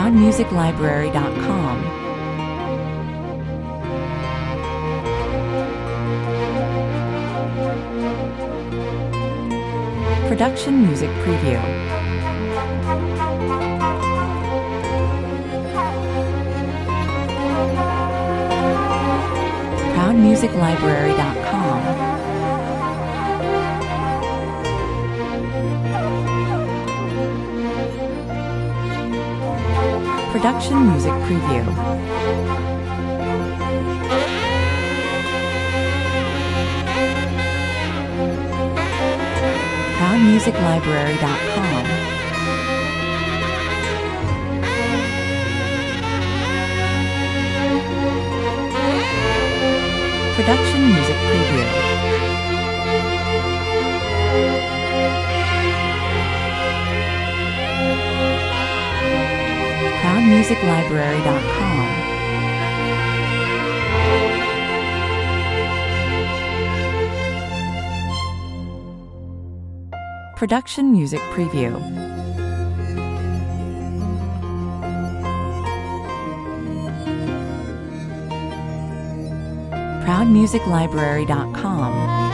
ProudMusicLibrary.com. Production Music Preview. ProudMusicLibrary.com. Production Music Preview. ProudMusicLibrary.com. Production Music Preview. ProudMusicLibrary.com. Production Music Preview. ProudMusicLibrary.com.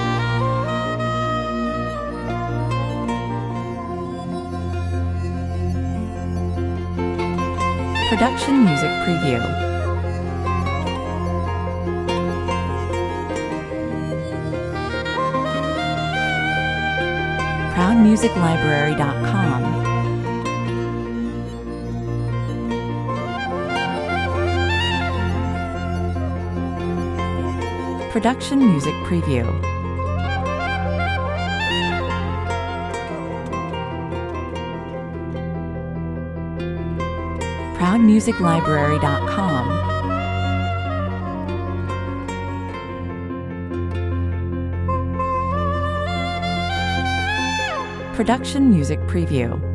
Production Music Preview. ProudMusicLibrary.com. Production Music Preview. ProudMusicLibrary.com. Production Music Preview.